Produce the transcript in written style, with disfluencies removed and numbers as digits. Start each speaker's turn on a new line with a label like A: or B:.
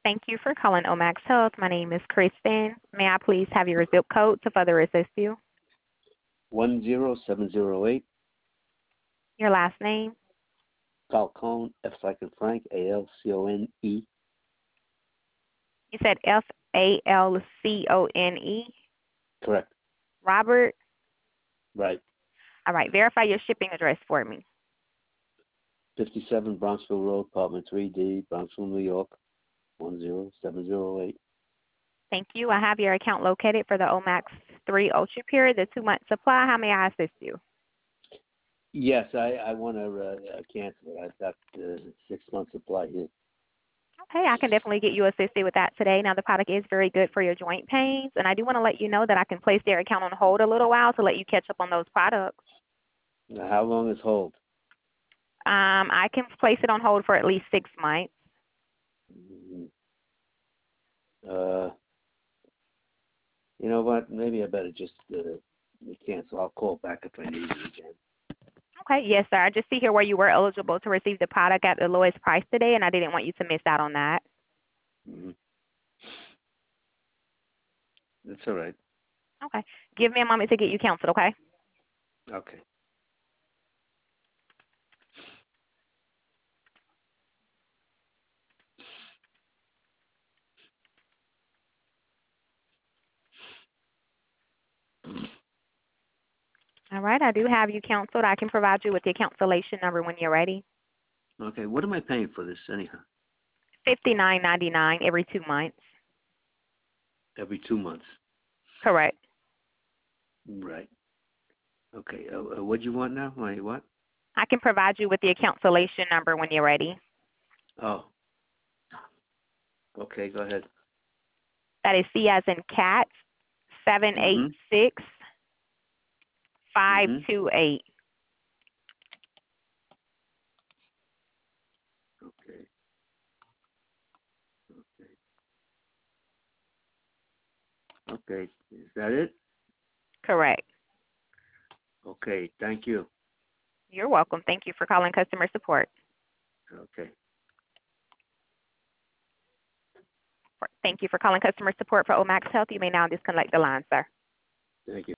A: Thank you for calling Omax Health. My name is Kristen. May I please have your zip code to further assist you?
B: 10708.
A: Your last name?
B: Falcone, F like in Frank, Alcone.
A: You said Falcone.
B: Correct.
A: Robert?
B: Right.
A: All right, verify your shipping address for me.
B: 57 Bronxville Road, apartment 3D, Bronxville, New York, 10708.
A: Thank you. I have your account located for the Omax 3 Ultra Pure, the 2-month supply. How may I assist you?
B: Yes, I want to cancel it. I've got 6 months supply here.
A: Okay, I can definitely get you assisted with that today. Now, the product is very good for your joint pains, and I do want to let you know that I can place their account on hold a little while to let you catch up on those products.
B: Now, how long is hold?
A: I can place it on hold for at least 6 months.
B: You know what? Maybe I better just cancel. I'll call back if I need it again.
A: Okay, yes, sir. I just see here where you were eligible to receive the product at the lowest price today, and I didn't want you to miss out on that.
B: Mm-hmm. That's all right.
A: Okay. Give me a moment to get you canceled, okay?
B: Okay.
A: All right, I do have you canceled. I can provide you with your cancellation number when you're ready.
B: Okay. What am I paying for this anyhow?
A: $59.99 every 2 months.
B: Every 2 months.
A: Correct.
B: Right. Okay. What do you want now? What?
A: I can provide you with your cancellation number when you're ready.
B: Oh. Okay. Go ahead.
A: That is C as in cat, 786 528.
B: Okay. Okay. Is that it?
A: Correct.
B: Okay. Thank you.
A: You're welcome. Thank you for calling customer support.
B: Okay.
A: Thank you for calling customer support for Omax Health. You may now disconnect the line, sir.
B: Thank you.